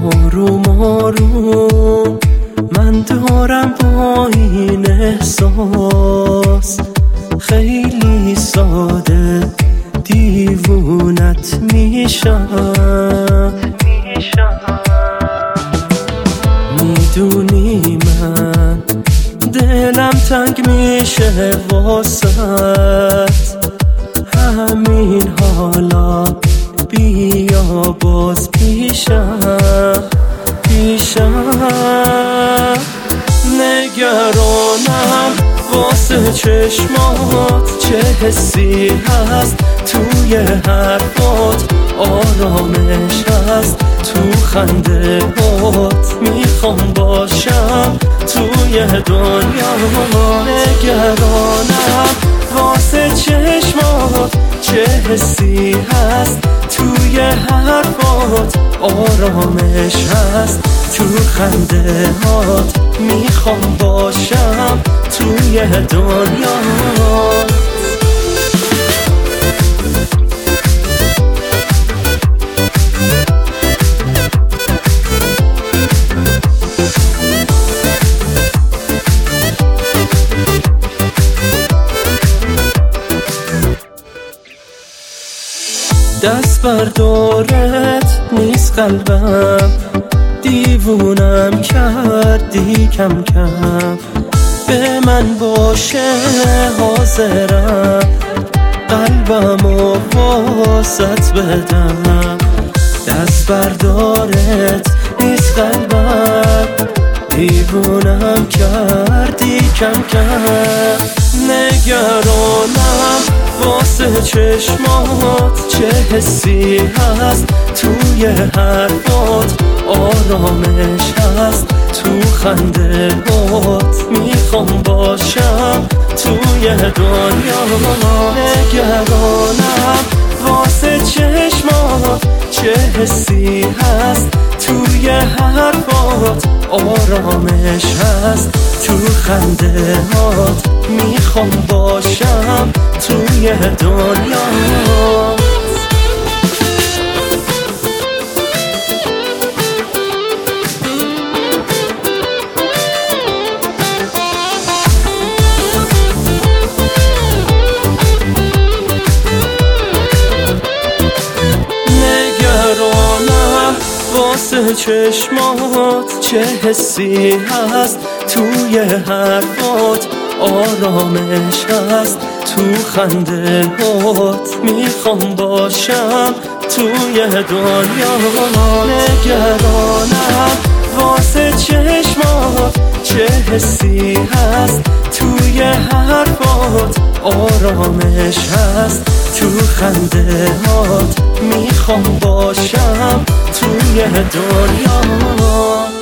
آروم آروم من دارم با این احساس خیلی ساده دیوونت میشم. میدونی من دلم تنگ میشه واسط، همین حالا بیا باز پیشم. نگرانم واسه چشمات، چه حسی هست توی حرفات، آرامش هست تو خنده هات. میخوام باشم توی دنیا. نگرانم واسه چشمات، چه حسی هست توی حرفات، آرامش هست تو خنده هات. میخوام باشم توی دنیا. دست بردارت نیست قلبم، دیوونم کردی کم کم. به من باشه حاضرم، قلبمو واسط بدم. دست بردارت نیست قلبم، دیوونم کردی کم کم. نگرانم واسه چشمات، چه حسی هست توی حرفات، آرامش هست تو خنده هات. میخوام باشم توی دنیا. نگرانم واسه چشمات، چه حسی هست توی حرفات، آرامش هست تو خنده هات. میخوام باشم توی دنیا. واسه چشمات، چه حسی هست توی حرفات، آرامش هست تو خنده هات. میخوام باشم توی دنیا. نگرانم واسه چشمات، چه حسی هست توی حرفات، آرامش هست تو خنده هات. میخوام باشم توی دنیا.